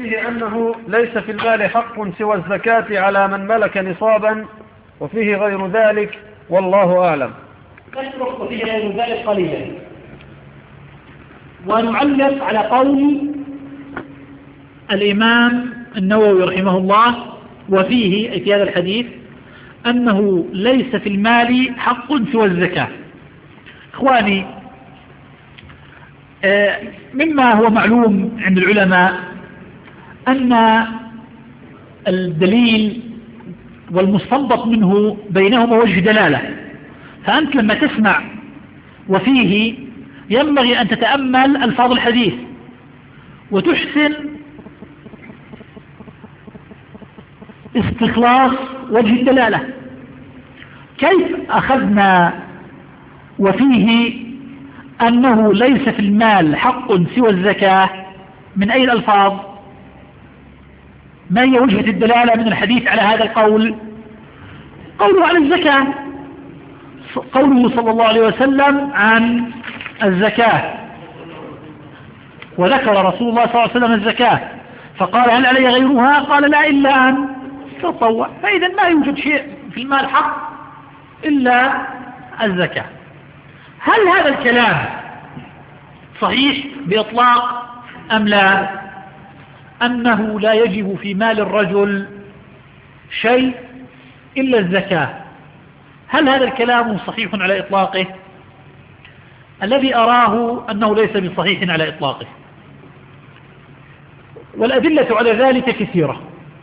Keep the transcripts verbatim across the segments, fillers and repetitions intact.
وفيه أنه ليس في المال حق سوى الزكاة على من ملك نصابا، وفيه غير ذلك، والله أعلم. نشرح وفيه غير ذلك قليلا، ونعلق على قول الإمام النووي رحمه الله وفيه أي في هذا الحديث أنه ليس في المال حق سوى الزكاة. إخواني، مما هو معلوم عند العلماء أن الدليل والمستنبط منه بينهما وجه دلالة، فأنت لما تسمع وفيه ينبغي أن تتأمل ألفاظ الحديث وتحسن استخلاص وجه الدلالة. كيف أخذنا وفيه أنه ليس في المال حق سوى الزكاة؟ من أي الألفاظ؟ ما هي وجهة الدلالة من الحديث على هذا القول؟ قوله عن الزكاة، قوله صلى الله عليه وسلم عن الزكاة، وذكر رسول الله صلى الله عليه وسلم الزكاة فقال هل علي غيرها؟ قال لا إلا أن تطوع. فإذا ما يوجد شيء في المال حق إلا الزكاة. هل هذا الكلام صحيح بإطلاق أم لا؟ أنه لا يجب في مال الرجل شيء إلا الزكاة، هل هذا الكلام صحيح على إطلاقه؟ الذي أراه أنه ليس بصحيح على إطلاقه، والأدلة على ذلك كثيرة.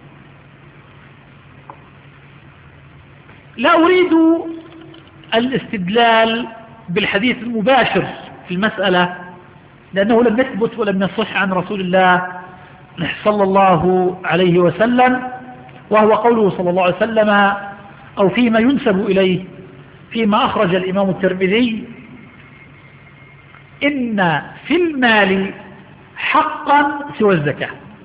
لا أريد الاستدلال بالحديث المباشر في المسألة، لأنه لم يثبت ولم يصح عن رسول الله صلى الله عليه وسلم، وهو قوله صلى الله عليه وسلم أو فيما ينسب إليه فيما أخرج الإمام الترمذي: إن في المال حقا سوى الزكاة.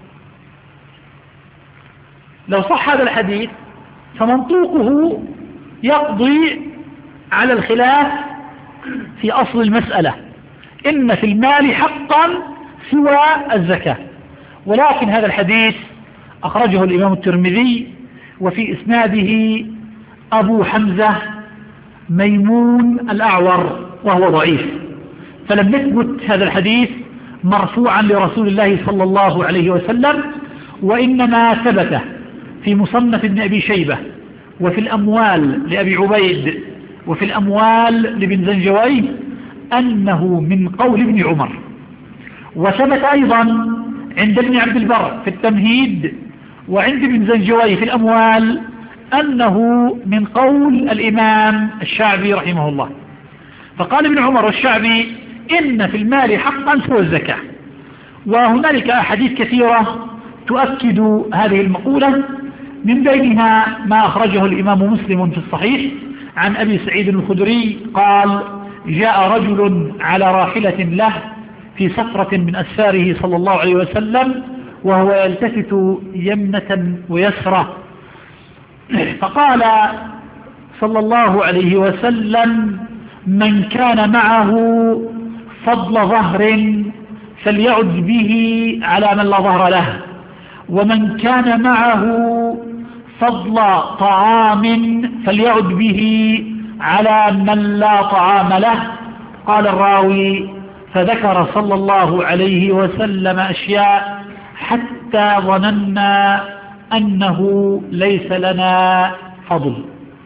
لو صح هذا الحديث فمنطوقه يقضي على الخلاف في أصل المسألة، إن في المال حقا سوى الزكاة. ولكن هذا الحديث أخرجه الإمام الترمذي وفي إسناده أبو حمزة ميمون الأعور وهو ضعيف، فلم يثبت هذا الحديث مرفوعا لرسول الله صلى الله عليه وسلم، وإنما ثبت في مصنف ابن أبي شيبة وفي الأموال لأبي عبيد وفي الأموال لابن زنجويه أنه من قول ابن عمر، وثبت أيضا عند ابن عبد البر في التمهيد وعند ابن زنجويه في الأموال أنه من قول الإمام الشعبي رحمه الله. فقال ابن عمر والشعبي إن في المال حقا سوى الزكاة. وهنالك أحاديث كثيرة تؤكد هذه المقولة، من بينها ما أخرجه الإمام مسلم في الصحيح عن أبي سعيد الخدري قال: جاء رجل على راحلة له في سفرة من أسفاره صلى الله عليه وسلم وهو يلتفت يمنة ويسرة، فقال صلى الله عليه وسلم: من كان معه فضل ظهر فليعد به على من لا ظهر له، ومن كان معه فضل طعام فليعد به على من لا طعام له. قال الراوي: فذكر صلى الله عليه وسلم أشياء حتى ظننا أنه ليس لنا فضل.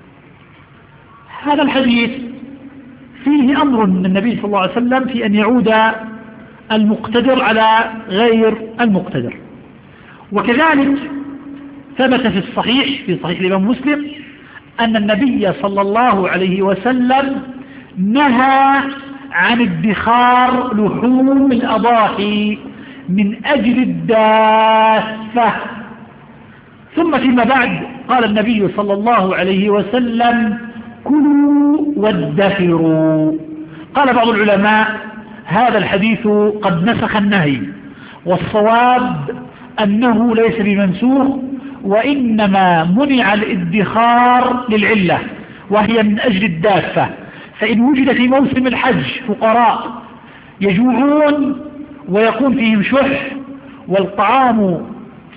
هذا الحديث فيه أمر من النبي صلى الله عليه وسلم في أن يعود المقتدر على غير المقتدر، وكذلك ثبت في الصحيح في صحيح الإمام مسلم أن النبي صلى الله عليه وسلم نهى عن ادخار لحوم الأضاحي من أجل الدافة. ثم فيما بعد قال النبي صلى الله عليه وسلم: كلوا وادخروا. قال بعض العلماء: هذا الحديث قد نسخ النهي، والصواب أنه ليس بمنسوخ، وإنما منع الادخار للعلة وهي من أجل الدافة. فإن وجد في موسم الحج فقراء يجوعون ويكون فيهم شح والطعام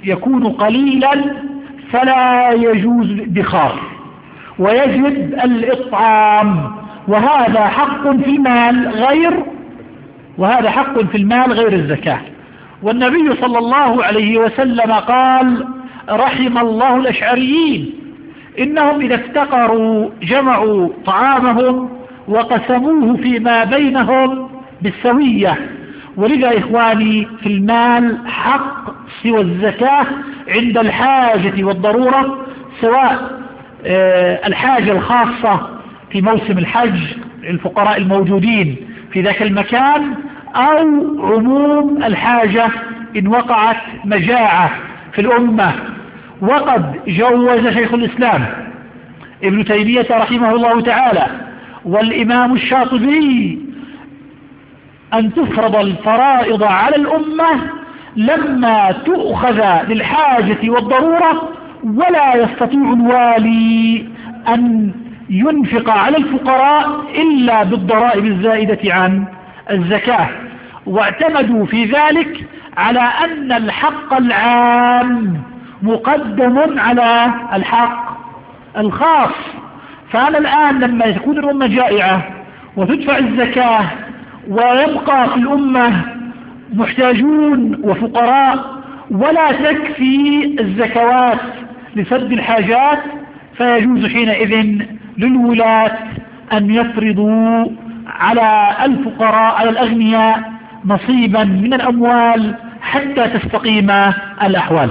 يكون قليلا فلا يجوز الادخار ويجب الإطعام، وهذا حق في المال غير وهذا حق في المال غير الزكاة. والنبي صلى الله عليه وسلم قال: رحم الله الأشعريين، إنهم إذا افتقروا جمعوا طعامهم وقسموه فيما بينهم بالسوية. ولذا إخواني في المال حق سوى الزكاة عند الحاجة والضرورة، سواء الحاجة الخاصة في موسم الحج الفقراء الموجودين في ذاك المكان، أو عموم الحاجة إن وقعت مجاعة في الأمة. وقد جوز شيخ الإسلام ابن تيمية رحمه الله تعالى والإمام الشاطبي أن تفرض الفرائض على الأمة لما تؤخذ للحاجة والضرورة، ولا يستطيع الوالي أن ينفق على الفقراء إلا بالضرائب الزائدة عن الزكاة. واعتمدوا في ذلك على أن الحق العام مقدم على الحق الخاص. فأنا الآن لما تكون الأمة جائعة وتدفع الزكاة ويبقى في الأمة محتاجون وفقراء ولا تكفي الزكوات لسد الحاجات، فيجوز حينئذ للولاة أن يفرضوا على الفقراء على الأغنياء نصيبا من الأموال حتى تستقيم الأحوال.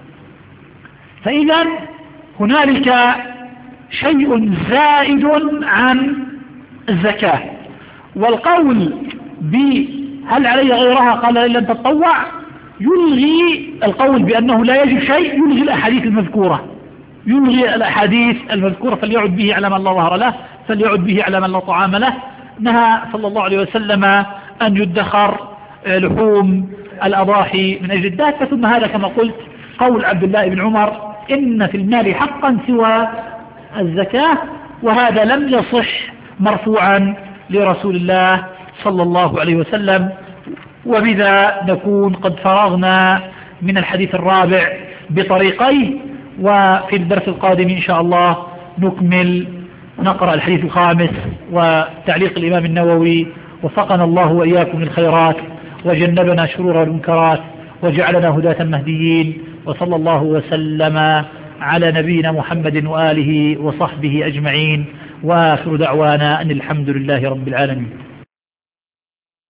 فإذا هنالك شيء زائد عن الزكاة. والقول بهل علي غيرها قال إن لم تتطوع يلغي القول بأنه لا يجب شيء، يلغي الأحاديث المذكورة يلغي الأحاديث المذكورة فليعد به على من لا ظهر له، فليعد به على من لا طعام له. نهى صلى الله عليه وسلم أن يدخر لحوم الأضاحي من أجل الدافة. ثم هذا كما قلت قول عبد الله بن عمر: إن في المال حقا سوى الزكاة، وهذا لم يصح مرفوعا لرسول الله صلى الله عليه وسلم. وبذا نكون قد فرغنا من الحديث الرابع بطريقيه، وفي الدرس القادم إن شاء الله نكمل نقرأ الحديث الخامس وتعليق الإمام النووي. وفقنا الله وإياكم للخيرات وجنبنا شرور المنكرات وجعلنا هداة مهديين، وصلى الله وسلم على نبينا محمد وآله وصحبه أجمعين، وآخر دعوانا أن الحمد لله رب العالمين.